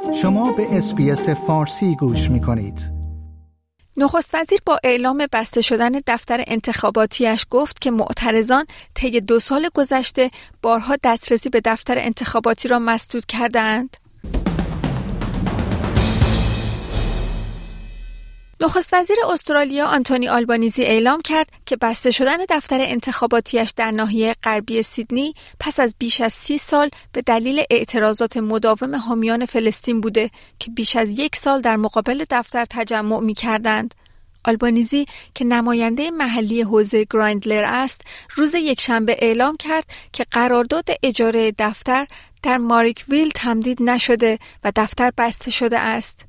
شما به اس‌بی‌اس فارسی گوش می‌کنید. نخست وزیر با اعلام بسته شدن دفتر انتخاباتیش گفت که معترضان طی 2 سال گذشته بارها دسترسی به دفتر انتخاباتی را مسدود کردند. نخست وزیر استرالیا آنتونی آلبانیزی اعلام کرد که بسته شدن دفتر انتخاباتیش در ناحیه غربی سیدنی پس از بیش از 30 سال به دلیل اعتراضات مداوم حامیان فلسطین بوده که بیش از 1 سال در مقابل دفتر تجمع می‌کردند. آلبانیزی که نماینده محلی حوزه گرایندلر است، روز یکشنبه اعلام کرد که قرارداد اجاره دفتر در ماریکویل تمدید نشده و دفتر بسته شده است.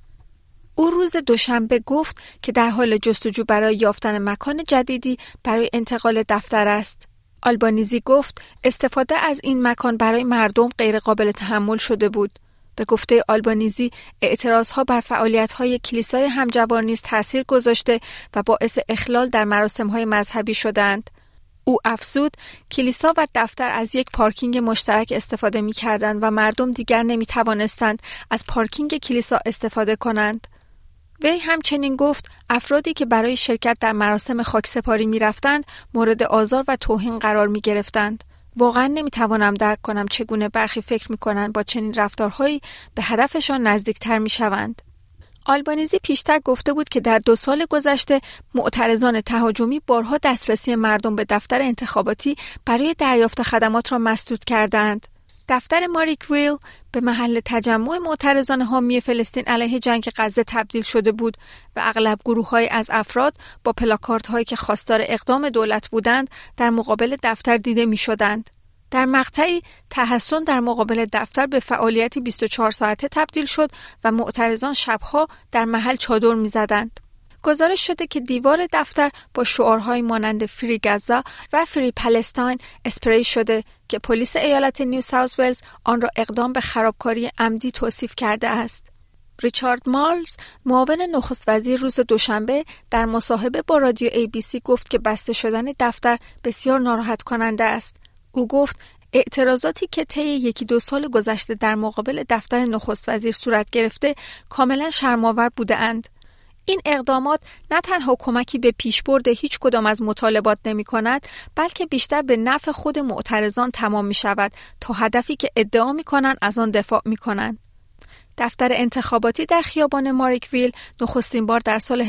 او روز دوشنبه گفت که در حال جستجو برای یافتن مکان جدیدی برای انتقال دفتر است. آلبانیزی گفت استفاده از این مکان برای مردم غیر قابل تحمل شده بود. به گفته آلبانیزی اعتراضها بر فعالیت‌های کلیسای همجوار نیز تأثیر گذاشته و باعث اخلال در مراسم‌های مذهبی شدند. او افزود کلیسا و دفتر از یک پارکینگ مشترک استفاده می‌کردند و مردم دیگر نمی‌توانستند از پارکینگ کلیسا استفاده کنند. وی همچنین گفت افرادی که برای شرکت در مراسم خاکسپاری می‌رفتند مورد آزار و توهین قرار می‌گرفتند. واقعا نمی‌توانم درک کنم چگونه برخی فکر می‌کنند با چنین رفتارهایی به هدفشان نزدیکتر می‌شوند. آلبانیزی پیشتر گفته بود که در 2 سال گذشته معترضان تهاجمی بارها دسترسی مردم به دفتر انتخاباتی برای دریافت خدمات را مسدود کردند. دفتر ماریکویل به محل تجمع معترضان حامی فلسطین علیه جنگ غزه تبدیل شده بود و اغلب گروه‌های از افراد با پلاکاردهایی که خواستار اقدام دولت بودند در مقابل دفتر دیده می‌شدند. در مقطعی تحصن در مقابل دفتر به فعالیتی 24 ساعته تبدیل شد و معترضان شبها در محل چادر می‌زدند. گزارش شده که دیوار دفتر با شعارهای مانند فری گازا و فری پلستاین اسپری شده که پلیس ایالت نیو ساوث ولز آن را اقدام به خرابکاری عمدی توصیف کرده است. ریچارد مارلز معاون نخست وزیر روز دوشنبه در مصاحبه با رادیو ABC گفت که بسته شدن دفتر بسیار ناراحت کننده است. او گفت اعتراضاتی که طی 1-2 سال گذشته در مقابل دفتر نخست وزیر صورت گرفته کاملا شرم‌آور بوده‌اند. این اقدامات نه تنها کمکی به پیشبرد هیچ کدام از مطالبات نمی کند، بلکه بیشتر به نفع خود معترضان تمام می شود تا هدفی که ادعا می کنند از آن دفاع می کنند. دفتر انتخاباتی در خیابان ماریکویل نخستین بار در سال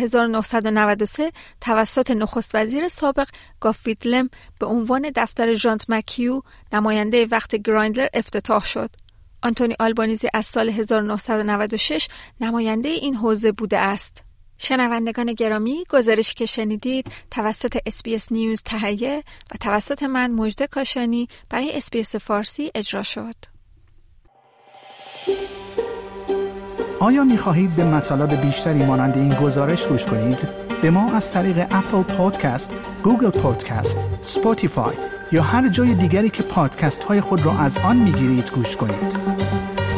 1993 توسط نخست وزیر سابق گافیت لم به عنوان دفتر ژانت مکیو نماینده وقت گرایندلر افتتاح شد. آنتونی آلبانیزی از سال 1996 نماینده این حوزه بوده است. شنوندگان گرامی، گزارشی که شنیدید توسط اس‌بی‌اس نیوز تهیه و توسط من مژده کاشانی برای اس‌بی‌اس فارسی اجرا شد. آیا می‌خواهید به مطالب بیشتری مانند این گزارش گوش کنید؟ به ما از طریق اپل پادکست، گوگل پادکست، اسپاتیفای یا هر جای دیگری که پادکست‌های خود را از آن می‌گیرید گوش کنید.